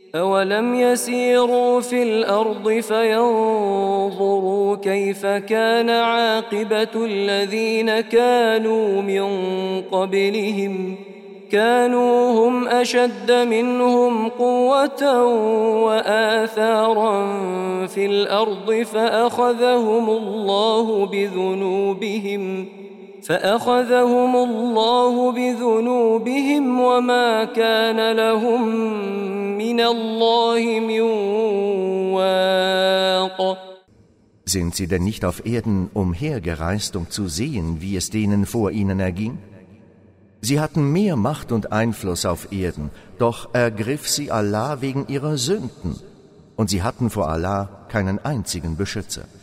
أولم يسيروا في الأرض فينظروا كيف كان عاقبة الذين كانوا من قبلهم كانوا هم أشد منهم قوة وآثارا في الأرض فأخذهم الله بذنوبهم وما كان لهم من الله من واق. Sind sie denn nicht auf Erden umhergereist, um zu sehen, wie es denen vor ihnen erging? Sie hatten mehr Macht und Einfluss auf Erden, doch ergriff sie Allah wegen ihrer Sünden, und sie hatten vor Allah keinen einzigen Beschützer.